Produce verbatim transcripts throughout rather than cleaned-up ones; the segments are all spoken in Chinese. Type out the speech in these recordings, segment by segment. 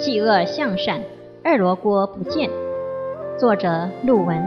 弃恶向善，二罗锅不见。作者陆文。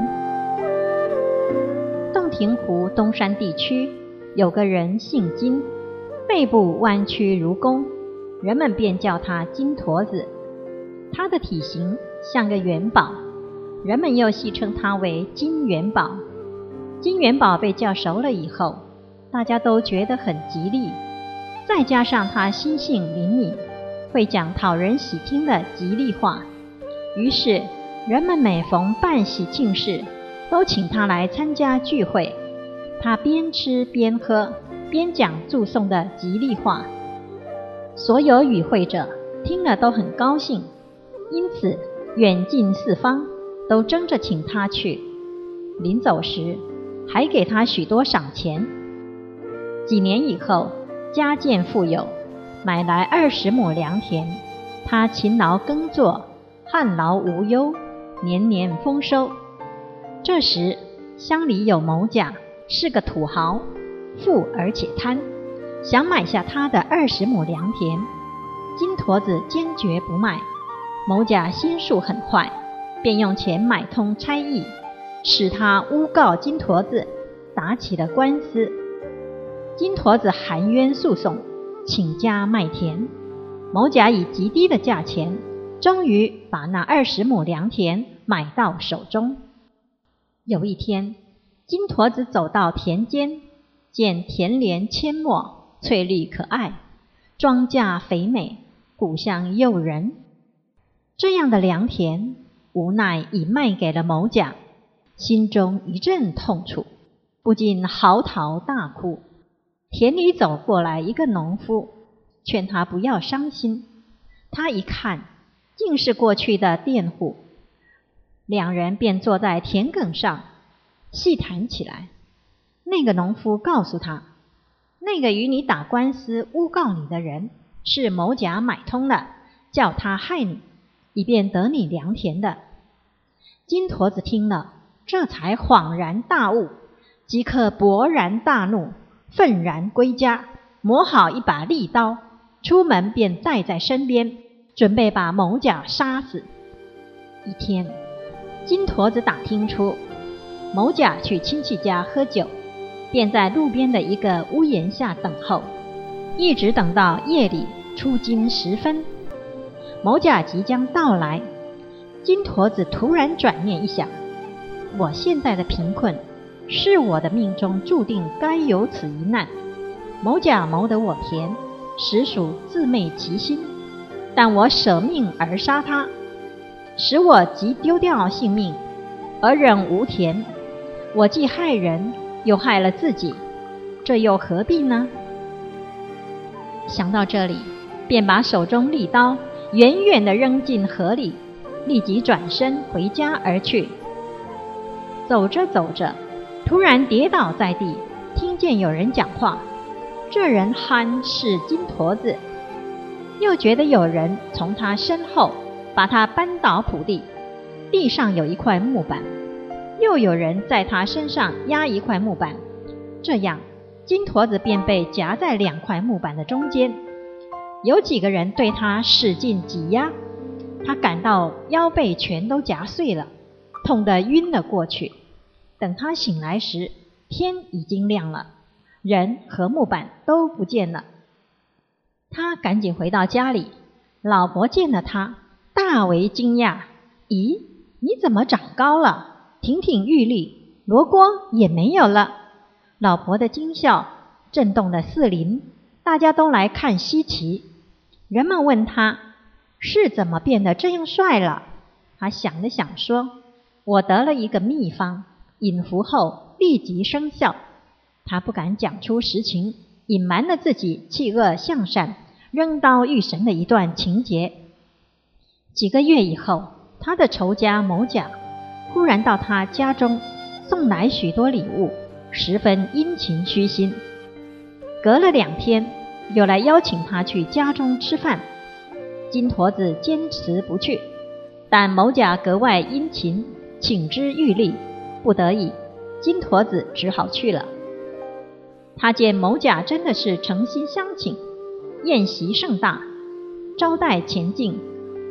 洞庭湖东山地区有个人姓金，背部弯曲如弓，人们便叫他金驼子。他的体型像个元宝，人们又戏称他为金元宝。金元宝被叫熟了以后，大家都觉得很吉利，再加上他心性灵敏，会讲讨人喜听的吉利话，于是人们每逢办喜庆事，都请他来参加聚会。他边吃边喝，边讲祝颂的吉利话，所有与会者听了都很高兴，因此远近四方都争着请他去。临走时还给他许多赏钱。几年以后，家渐富有，买来二十亩良田，他勤劳耕作，旱涝无忧，年年丰收。这时乡里有某甲，是个土豪，富而且贪，想买下他的二十亩良田。金驼子坚决不卖，某甲心术很坏，便用钱买通差役，使他诬告金驼子，打起了官司。金驼子含冤诉讼，倾家卖田。某甲以极低的价钱，终于把那二十亩良田买到手中。有一天，金驼子走到田间，见田连阡陌，翠绿可爱，庄稼肥美，谷香诱人。这样的良田，无奈已卖给了某甲，心中一阵痛楚，不禁嚎啕大哭。田里走过来一个农夫，劝他不要伤心。他一看，竟是过去的佃户，两人便坐在田埂上细谈起来。那个农夫告诉他，那个与你打官司诬告你的人，是某甲买通了，叫他害你，以便得你良田的。金驼子听了，这才恍然大悟，即刻勃然大怒，愤然归家，磨好一把利刀，出门便带在身边，准备把某甲杀死。一天，金驼子打听出某甲去亲戚家喝酒，便在路边的一个屋檐下等候，一直等到夜里初经时分。某甲即将到来，金驼子突然转念一想，我现在的贫困，是我的命中注定该有此一难。某甲谋得我田，实属自昧其心，但我舍命而杀他，使我即丢掉性命，而忍无田。我既害人，又害了自己，这又何必呢？想到这里，便把手中利刀远远地扔进河里，立即转身回家而去。走着走着，突然跌倒在地，听见有人讲话，这人憨是金驼子，又觉得有人从他身后把他扳倒仆地，地上有一块木板，又有人在他身上压一块木板，这样金驼子便被夹在两块木板的中间。有几个人对他使劲挤压，他感到腰背全都夹碎了，痛得晕了过去。等他醒来时，天已经亮了，人和木板都不见了。他赶紧回到家里，老婆见了他，大为惊讶，咦，你怎么长高了？亭亭玉立，罗锅也没有了。老婆的惊笑震动了四邻，大家都来看稀奇。人们问他是怎么变得这样帅了。他想了想说，我得了一个秘方，饮服后立即生效。他不敢讲出实情，隐瞒了自己弃恶向善，扔刀遇神的一段情节。几个月以后，他的仇家某甲忽然到他家中送来许多礼物，十分殷勤虚心。隔了两天，又来邀请他去家中吃饭。金驼子坚持不去，但某甲格外殷勤，请之欲立，不得已，金驼子只好去了。他见某甲真的是诚心相请，宴席盛大，招待前进，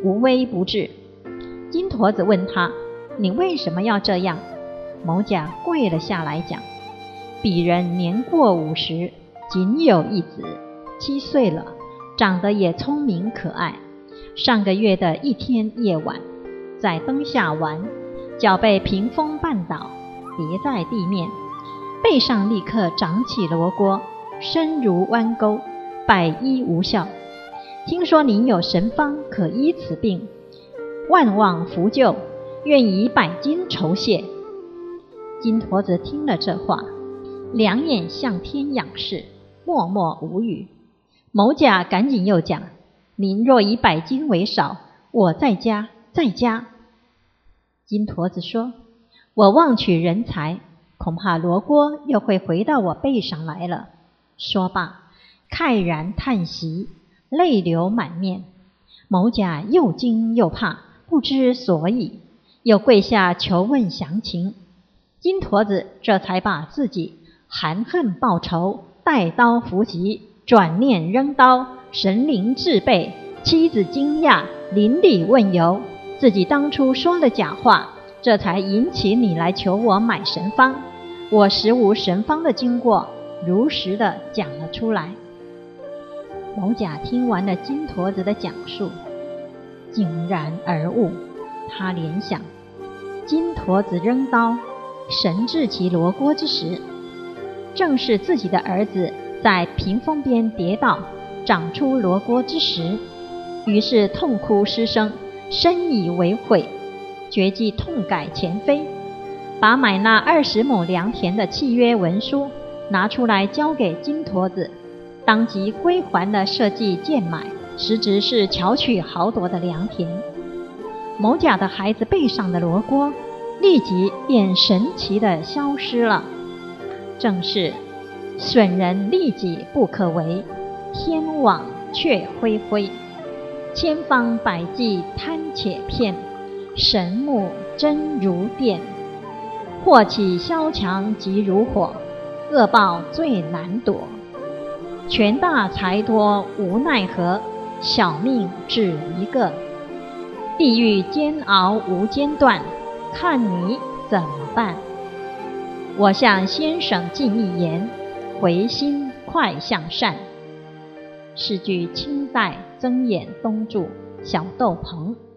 无微不至。金驼子问他：你为什么要这样？某甲跪了下来讲：鄙人年过五十，仅有一子，七岁了，长得也聪明可爱。上个月的一天夜晚，在灯下玩，脚被屏风绊倒，跌在地面，背上立刻长起罗锅，身如弯钩，百医无效。听说您有神方可医此病，万望扶救，愿以百金酬谢。金驼子听了这话，两眼向天仰视，默默无语。某甲赶紧又讲：您若以百金为少，我再加再加。金驼子说：我妄取人才，恐怕罗锅又会回到我背上来了。说罢，慨然叹息，泪流满面。某甲又惊又怕，不知所以，又跪下求问详情。金驼子这才把自己含恨报仇，带刀伏击，转念扔刀，神灵至备。妻子惊讶，邻里问由，自己当初说了假话，这才引起你来求我买神方。我实无神方的经过，如实的讲了出来。某甲听完了金驼子的讲述，井然而悟。他联想，金驼子扔刀神治其罗锅之时，正是自己的儿子在屏风边跌倒长出罗锅之时，于是痛哭失声，深以为悔，决计痛改前非，把买那二十亩良田的契约文书拿出来交给金驼子，当即归还了设计贱买，实质是巧取豪夺的良田。某甲的孩子背上的罗锅立即便神奇地消失了。正是损人利己不可为，天网却恢恢。千方百计贪且骗，神目真如电。祸起萧墙急如火，恶报最难躲。权大财多无奈何，小命只一个。地狱煎熬无间断，看你怎么办。我向先生进一言，回心快向善。是句清代曾衍东著《小豆棚》。